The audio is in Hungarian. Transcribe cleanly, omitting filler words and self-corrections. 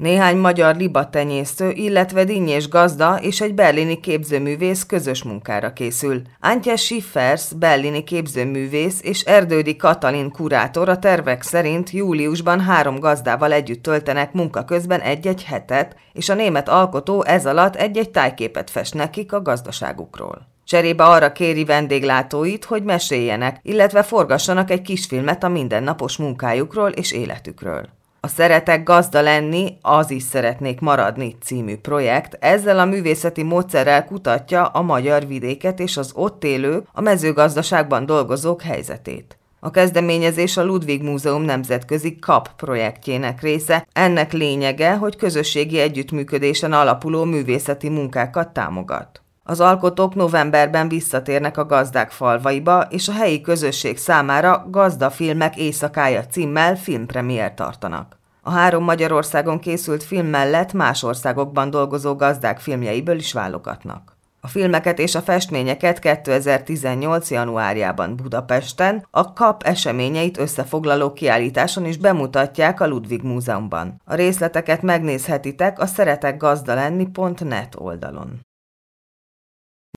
Néhány magyar libatenyésztő, illetve dinnyés gazda és egy berlini képzőművész közös munkára készül. Antje Schiffers, berlini képzőművész és Erdődy Katalin kurátor a tervek szerint júliusban 3 gazdával együtt töltenek munka közben egy-egy hetet, és a német alkotó ez alatt egy-egy tájképet fest nekik a gazdaságukról. Cserébe arra kéri vendéglátóit, hogy meséljenek, illetve forgassanak egy kisfilmet a mindennapos munkájukról és életükről. A Szeretek gazda lenni, az is szeretnék maradni című projekt ezzel a művészeti módszerrel kutatja a magyar vidéket és az ott élő, a mezőgazdaságban dolgozók helyzetét. A kezdeményezés a Ludwig Múzeum nemzetközi KAP projektjének része, ennek lényege, hogy közösségi együttműködésen alapuló művészeti munkákat támogat. Az alkotók novemberben visszatérnek a gazdák falvaiba, és a helyi közösség számára Gazdafilmek éjszakája címmel filmpremiért tartanak. A 3 Magyarországon készült film mellett más országokban dolgozó gazdák filmjeiből is válogatnak. A filmeket és a festményeket 2018. januárjában Budapesten a KAP eseményeit összefoglaló kiállításon is bemutatják a Ludwig Múzeumban. A részleteket megnézhetitek a szeretekgazdalenni.net oldalon.